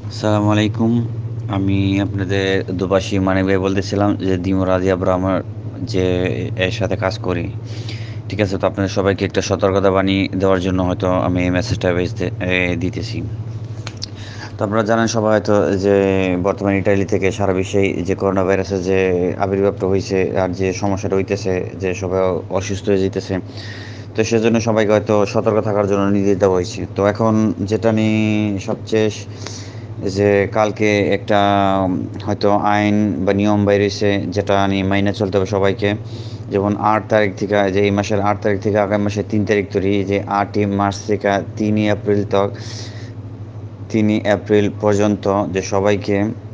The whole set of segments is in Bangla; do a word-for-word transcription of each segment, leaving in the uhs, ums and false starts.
আসসালামু আলাইকুম। আমি আপনাদের দুবাসী মানিক ভাই বলতেছিলাম যে দিমু রাজি আব্রাহামের যে এর সাথে কাজ করি। ঠিক আছে? তো আপনাদের সবাইকে একটা সতর্কতা বাণী দেওয়ার জন্য হয়তো আমি এই মেসেজটা ভেজতে এ দিতেছি। তো আপনারা জানেন সবাই হয়তো যে বর্তমানে ইটালি থেকে সারা বিশ্বেই যে করোনা ভাইরাসের যে আবির্ভাবটা হইছে আর যে সমস্যাটা হইতেছে যে সবাই অসুস্থ হয়ে যাইতেছে। তো সেজন্য সবাইকে হয়তো সতর্ক থাকার জন্য নির্দেশ দেওয়া হয়েছে। তো এখন যেটা নিয়ে সবচেয়ে যে কালকে একটা উম, হয়তো আইন বা নিয়ম বাইরেছে যেটা নিয়ে মাইনে চলতে হবে সবাইকে। যেমন আট তারিখ থেকে যে এই মাসের আট তারিখ থেকে আগামী মাসের তিন তারিখ ধরে যে আটই মার্চ থেকে তিনই এপ্রিল তক তিনই এপ্রিল পর্যন্ত যে সবাইকে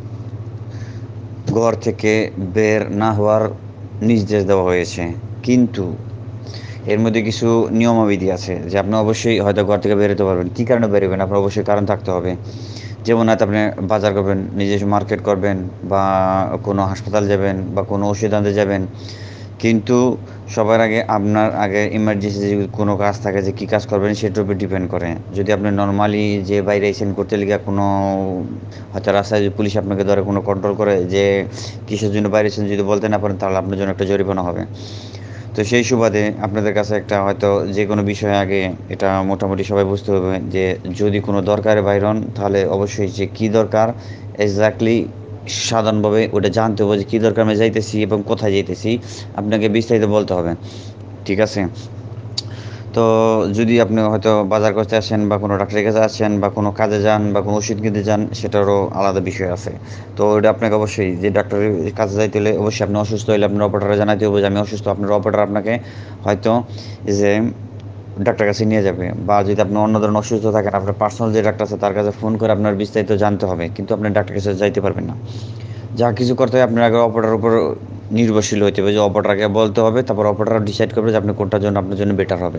ঘর থেকে বের না হওয়ার নির্দেশ দেওয়া হয়েছে। কিন্তু এর মধ্যে কিছু নিয়মাবিধি আছে যে আপনি অবশ্যই হয়তো ঘর থেকে বেরোতে পারবেন। কী কারণে বেরোবেন? আপনার অবশ্যই কারণ থাকতে হবে। যেমন হয়তো আপনি বাজার করবেন, নিজস্ব মার্কেট করবেন বা কোনো হাসপাতাল যাবেন বা কোনো ওষুধ আনতে যাবেন। কিন্তু সবার আগে আপনার আগে ইমার্জেন্সি যদি কোনো কাজ থাকে যে কী কাজ করবেন সেটার উপর ডিপেন্ড করে। যদি আপনি নরমালি যে বাইরে আইছেন করতে লিগা কোনো হয়তো রাস্তায় যদি পুলিশ আপনাকে ধরে কোনো কন্ট্রোল করে যে কিসের জন্য বাইরে আইছেন যদি বলতে না পারেন তাহলে আপনার জন্য একটা জরিমানা হবে। তো সেই সুবাদে আপনাদের কাছে একটা হয়তো যে কোনো বিষয়ে আগে এটা মোটামুটি সবাই বুঝতে হবে যে যদি কোনো দরকারে বাইর হন তাহলে অবশ্যই যে কী দরকার এক্স্যাক্টলি সাধারণভাবে ওটা জানতে হবে যে কী দরকার আমি যাইতেছি এবং কোথায় যাইতেছি আপনাকে বিস্তারিত বলতে হবে। ঠিক আছে? তো যদি আপনি হয়তো বাজার করতে আসেন বা কোনো ডাক্তারের কাছে আসেন বা কোনো কাজে যান বা কোনো ওষুধ কিনতে যান সেটারও আলাদা বিষয় আছে। তো ওটা আপনাকে অবশ্যই যে ডাক্তারের কাছে যাইতে হলে অবশ্যই আপনি অসুস্থ হইলে আপনার অপারেটরে জানাইতে হবে যে আমি অসুস্থ। আপনার অপারেটর আপনাকে হয়তো যে ডাক্তারের কাছে নিয়ে যাবে বা যদি আপনি অন্য ধরনের অসুস্থ থাকেন আপনার পার্সোনাল যে ডাক্তার আছে তার কাছে ফোন করে আপনার বিস্তারিত জানতে হবে। কিন্তু আপনি ডাক্তারের কাছে যাইতে পারবেন না। যা কিছু করতে হয় আপনার আগে অপারেটরের উপর নির্ভরশীল হইতে হবে যে অপারেটরকে বলতে হবে তারপর অপারেটর ডিসাইড করবে যে আপনি কোনটার জন্য আপনার জন্য বেটার হবে।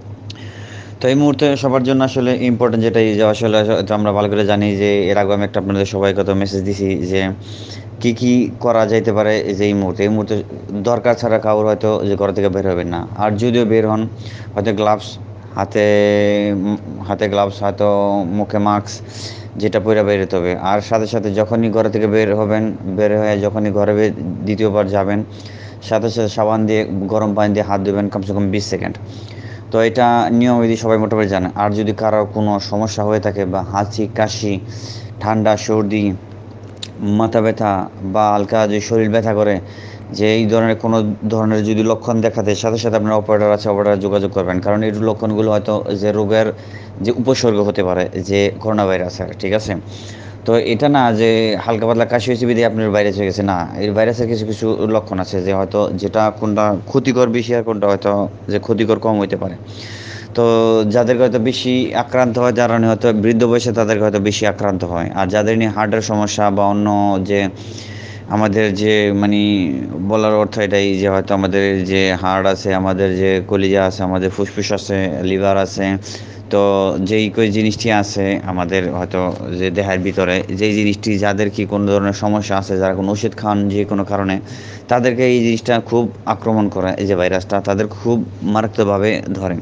তো এই মুহূর্তে সবার জন্য আসলে ইম্পর্টেন্ট যেটাই যে আসলে হয়তো আমরা ভালো করে জানি যে এর আগেও আমি একটা আপনাদের সবাইকে তো মেসেজ দিছি যে কি কি করা যাইতে পারে এই যে এই মুহূর্তে এই মুহূর্তে দরকার ছাড়া কারোর হয়তো যে ঘর থেকে বের হবেন না আর যদিও বের হন হয়তো গ্লাভস হাতে উম, হাতে গ্লাভস হয়তো মুখে মাস্ক যেটা পরে বেরোতে হবে আর সাথে সাথে যখনই ঘর থেকে বের হবেন বের হয়ে যখনই ঘরে বে- দ্বিতীয়বার যাবেন সাথে সাথে সাবান দিয়ে গরম পানি দিয়ে হাত ধুবেন কমসে কম বিশ সেকেন্ড। তো এটা নিয়মবিধি সবাই মোটামুটি জানে আর যদি কারো কোনো সমস্যা হয়ে থাকে বা হাঁচি কাশি ঠান্ডা সর্দি মাথা ব্যথা বা হালকা যে শরীর ব্যথা করে যে এই ধরনের কোনো ধরনের যদি লক্ষণ দেখা দেয় সাথে সাথে আপনার অপারেটর আছে অপারেটর যোগাযোগ করবেন কারণ এই লক্ষণগুলো হয়তো যে রোগের যে উপসর্গ হতে পারে যে করোনা ভাইরাসের। ঠিক আছে? তো এটা না যে হালকা পাতলা কাশি হয়েছে বিধায় আপনার ভাইরাস হয়ে গেছে না, এই ভাইরাসের কিছু কিছু লক্ষণ আছে যে হয়তো যেটা কোনটা ক্ষতিকর বেশি আর কোনটা হয়তো যে ক্ষতিকর কম হইতে পারে। তো যাদেরকে হয়তো বেশি আক্রান্ত হয় যারা নিয়ে হয়তো বৃদ্ধ বয়সে তাদেরকে হয়তো বেশি আক্রান্ত হয় আর যাদের নিয়ে হার্টের সমস্যা বা অন্য যে আমাদের যে মানে বলার অর্থ এটাই যে হয়তো আমাদের যে হাড় আছে আমাদের যে কলিজা আছে আমাদের ফুসফুস আছে লিভার আছে। তো যেই কই জিনিসটি আছে আমাদের হয়তো যে দেহের ভিতরে যেই জিনিসটি যাদের কি কোনো ধরনের সমস্যা আছে যারা কোনো ওষুধ খান যে কোনো কারণে তাদেরকে এই জিনিসটা খুব আক্রমণ করে এই যে ভাইরাসটা তাদের খুব মারাত্মকভাবে ধরে।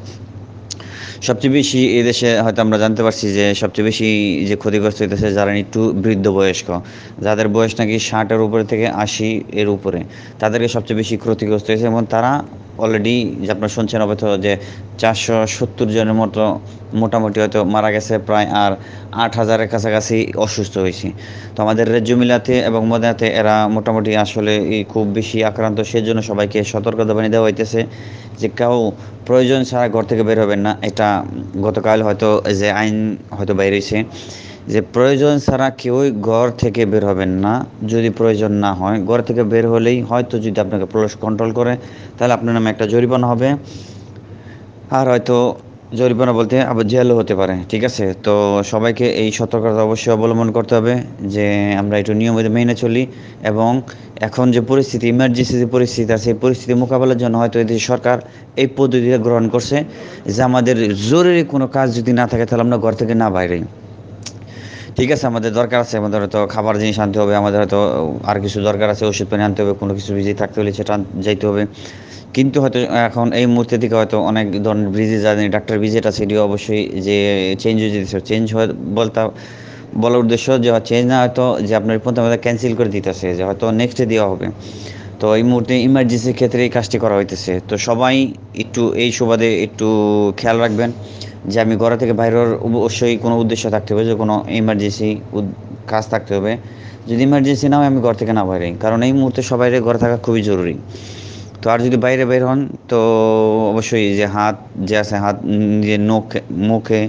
সবচেয়ে বেশি এদেশে হয়তো আমরা জানতে পারছি যে সবচেয়ে বেশি যে ক্ষতিগ্রস্ত হইতেছে যারা একটু বৃদ্ধ বয়স্ক যাদের বয়স নাকি ষাটের উপরে থেকে আশি এর উপরে তাদেরকে সবচেয়ে বেশি ক্ষতিগ্রস্ত হয়েছে এবং তারা অলরেডি যে আপনারা শুনছেন অবশ্য যে চারশো সত্তর জনের মতো মোটামুটি হয়তো মারা গেছে প্রায় আর আট হাজারের কাছাকাছি অসুস্থ হয়েছে। তো আমাদের রেজ্জু মিলাতে এবং মদিনাতে এরা মোটামুটি আসলে এই খুব বেশি আক্রান্ত সেজন্য সবাইকে সতর্কতা বানিয়ে দেওয়া হইতেছে যে কেউ প্রয়োজন ছাড়া ঘর থেকে বের হবেন না। এটা গতকাল হয়তো যে আইন হয়তো বাইর হইছে যে প্রয়োজন ছাড়া কেউই ঘর থেকে বের হবেন না। যদি প্রয়োজন না হয় ঘর থেকে বের হলেই হয়তো যদি আপনাকে পুলিশ কন্ট্রোল করে তাহলে আপনার নামে একটা জরিমানা হবে আর হয়তো জরিমানা বলতে আবার জেলও হতে পারে। ঠিক আছে? তো সবাইকে এই সতর্কতা অবশ্যই অবলম্বন করতে হবে যে আমরা একটু নিয়মিত মেনে চলি এবং এখন যে পরিস্থিতি ইমার্জেন্সি যে পরিস্থিতি আছে সেই পরিস্থিতি মোকাবেলার জন্য হয়তো এদেশের সরকার এই পদ্ধতিটা গ্রহণ করছে যে আমাদের জরুরি কোনো কাজ যদি না থাকে তাহলে আমরা ঘর থেকে না বাইরে। ঠিক আছে? আমাদের দরকার আছে আমাদের হয়তো খাবার জিনিস আনতে হবে আমাদের হয়তো আর কিছু দরকার আছে ওষুধ পানি আনতে হবে কোনো কিছু বিজি থাকতে হলে সেটা আন- যাইতে হবে। কিন্তু হয়তো এখন এই মুহূর্তে থেকে হয়তো অনেক ধরনের ব্রিজে জানি ডাক্তার ভিজিট আছে এটিও অবশ্যই যে চেঞ্জ হয়ে যেতেছে চেঞ্জ হয় বলতে বলার উদ্দেশ্য যে চেঞ্জ না হয়তো যে আপনার প্রথমে ক্যান্সেল করে দিতেছে, যে হয়তো নেক্সটে দেওয়া হবে। তো এই মুহূর্তে ইমার্জেন্সির ক্ষেত্রে এই কাজটি করা হইতেছে। তো সবাই একটু এই সুবাদে একটু খেয়াল রাখবেন যে আমি ঘর থেকে বাইরের অবশ্যই কোনো উদ্দেশ্য থাকতে হবে, যে কোনো ইমার্জেন্সি কাজ থাকতে হবে। যদি ইমার্জেন্সি না হয় আমি ঘর থেকে না বাইরে, কারণ এই মুহূর্তে সবাই ঘরে থাকা খুবই জরুরি। তো আর যদি বাইরে বের হন তো অবশ্যই যে হাত যে আছে হাত নিজের নখে মুখে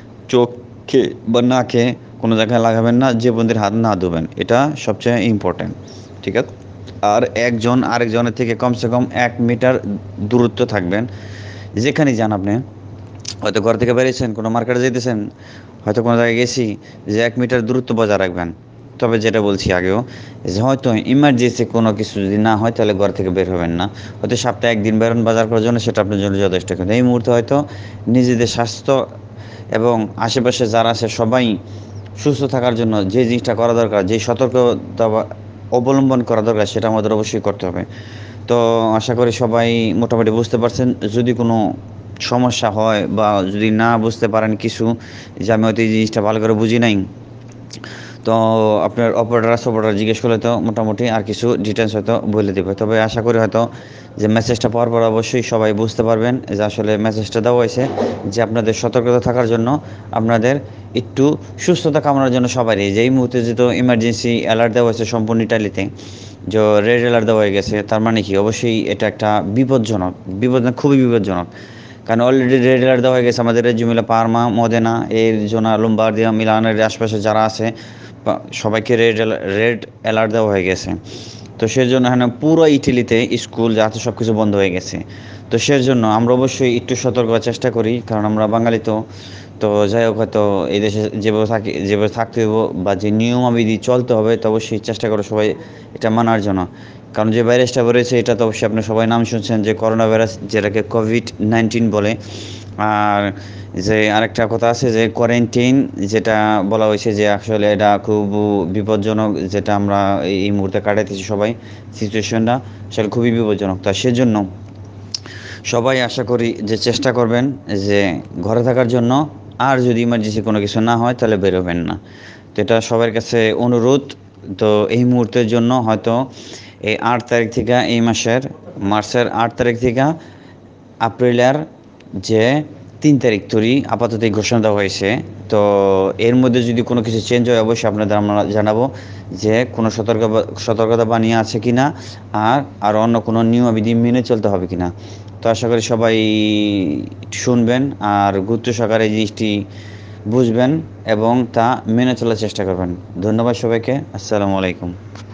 চোখে বা নাকে কোনো জায়গায় লাগাবেন না যে বন্ধুর হাত না ধোবেন, এটা সবচেয়ে ইম্পর্ট্যান্ট। ঠিক আছে। আর একজন আরেকজনের থেকে কমসে কম এক মিটার দূরত্ব থাকবেন যেখানেই যান আপনি। হয়তো ঘর থেকে বেরিয়েছেন, কোনো মার্কেটে যেতেছেন, হয়তো কোনো জায়গায় গেছি, যে এক মিটার দূরত্ব বজায় রাখবেন। তবে যেটা বলছি আগেও, যে হয়তো ইমার্জেন্সি কোনো কিছু যদি না হয় তাহলে ঘর থেকে বের হবেন না। হয়তো সপ্তাহে একদিন বেরোন বাজার করার জন্য, সেটা আপনার জন্য যথেষ্ট। কিন্তু এই মুহূর্তে হয়তো নিজেদের স্বাস্থ্য এবং আশেপাশে যারা আছে সবাই সুস্থ থাকার জন্য যে জিনিসটা করা দরকার, যে সতর্কতা অবলম্বন করা দরকার, সেটা আমাদের অবশ্যই করতে হবে। তো আশা করি সবাই মোটামুটি বুঝতে পারছেন। যদি কোনো সমস্যা হয় বা যদি না বুঝতে পারেন কিছু, যে আমি হয়তো এই জিনিসটা ভালো করে বুঝি নাই, তো আপনার অপারেটর আছে, অপারেটর জিজ্ঞেস করলে তো মোটামুটি আর কিছু ডিটেলস হয়তো বলে দেবে। তবে আশা করি হয়তো যে মেসেজটা পাওয়ার পর অবশ্যই সবাই বুঝতে পারবেন যে আসলে মেসেজটা দেওয়া হয়েছে যে আপনাদের সতর্কতা থাকার জন্য, আপনাদের একটু সুস্থতা কামনার জন্য সবারই, যে এই মুহূর্তে যেহেতু ইমার্জেন্সি অ্যালার্ট দেওয়া হয়েছে সম্পূর্ণ ইটালিতে, যে রেড অ্যালার্ট দেওয়া হয়ে গেছে, তার মানে কি অবশ্যই এটা একটা বিপজ্জনক, বিপদ না খুবই বিপজ্জনক। কারণ অলরেডি রেড অ্যালার্ট দেওয়া হয়ে গেছে আমাদের জুমিলা, পার্মা, মদেনা, এর জোনা, লোম্বার্দিয়া, মিলানের আশপাশে যারা আছে সবাইকে রেড রেড অ্যালার্ট দেওয়া হয়ে গেছে। তো সেজন্য এখানে পুরো ইটালিতে স্কুল যাতে সব কিছু বন্ধ হয়ে গেছে। তো সেজন্য আমরা অবশ্যই একটু সতর্ক হওয়ার চেষ্টা করি, কারণ আমরা বাঙালি। তো তো যাই হোক, হয়তো এই দেশে যেভাবে থাকি, যেভাবে থাকতে হবে বা যে নিয়মাবিধি চলতে হবে, তো অবশ্যই চেষ্টা করো সবাই এটা মানার জন্য। কারণ যে ভাইরাসটা বেরোয়েছে এটা তো অবশ্যই আপনি সবাই নাম শুনছেন, যে করোনা ভাইরাস, যেটাকে কোভিড নাইন্টিন বলে। আর যে আরেকটা কথা আছে যে কোয়ারেন্টাইন, যেটা বলা হয়েছে যে আসলে এটা খুব বিপজ্জনক, যেটা আমরা এই মুহূর্তে কাটাইতেছি সবাই, সিচুয়েশনটা আসলে খুবই বিপজ্জনক। তা সেজন্য সবাই আশা করি যে চেষ্টা করবেন যে ঘরে থাকার জন্য। আর যদি ইমার্জেন্সি কোনো কিছু না হয় তাহলে বেরোবেন না। তো এটা সবার কাছে অনুরোধ। তো এই মুহূর্তের জন্য হয়তো এই আট তারিখ থেকে, এই মাসের মার্চের আট তারিখ থেকে এপ্রিলের যে তিন তারিখ তৈরি আপাতত এই ঘোষণা দেওয়া হয়েছে। তো এর মধ্যে যদি কোনো কিছু চেঞ্জ হয় অবশ্যই আপনাদের আমরা জানাবো যে কোনো সতর্ক সতর্কতা বানিয়ে আছে কি না, আর আর অন্য কোনো নিয়মাবিধি মেনে চলতে হবে কি না। তো আশা করি সবাই শুনবেন আর গুরুত্ব সহকারে এই জিনিসটি বুঝবেন এবং তা মেনে চলার চেষ্টা করবেন। ধন্যবাদ সবাইকে। আসসালামু আলাইকুম।